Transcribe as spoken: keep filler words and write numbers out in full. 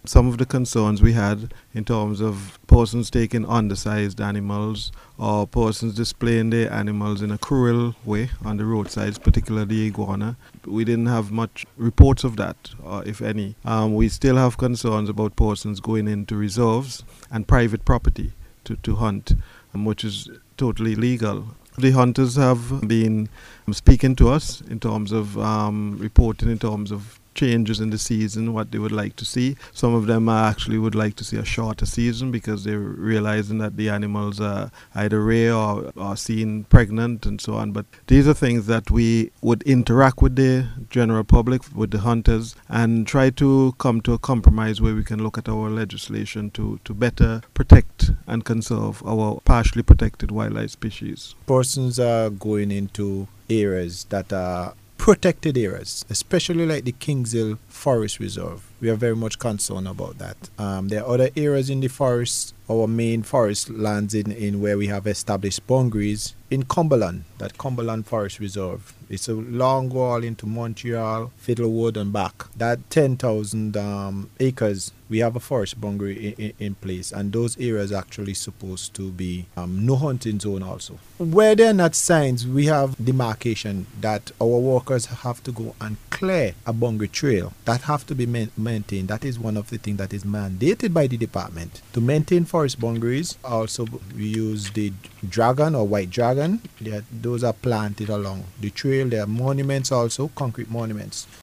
some of the concerns we had in terms of persons taking undersized animals or persons displaying their animals in a cruel way on the roadsides, particularly iguana. We didn't have much reports of that, uh, if any. Um, we still have concerns about persons going into reserves and private property to, to hunt, um, which is totally legal. The hunters have been speaking to us in terms of um, reporting in terms of changes in the season, what they would like to see. Some of them uh, actually would like to see a shorter season because they're realizing that the animals are either rare or are seen pregnant and so on. But these are things that we would interact with the general public, with the hunters, and try to come to a compromise where we can look at our legislation to, to better protect and conserve our partially protected wildlife species. Persons are going into areas that are protected areas, especially like the Kingshill Forest Reserve. We are very much concerned about that. Um, there are other areas in the forest, our main forest lands in, in where we have established boundaries in Cumberland, that Cumberland Forest Reserve. It's a long wall into Montreal, Fiddlewood and back. That ten thousand um, acres, we have a forest boundary in, in, in place, and those areas are actually supposed to be um, no hunting zone also. Where there are not signs, we have demarcation that our workers have to go and clear a boundary trail that have to be man- maintained. That is one of the things that is mandated by the department. To maintain forest boundaries, also we use the dragon or white dragon. Are, those are planted along the trail. There are monuments also, concrete monuments.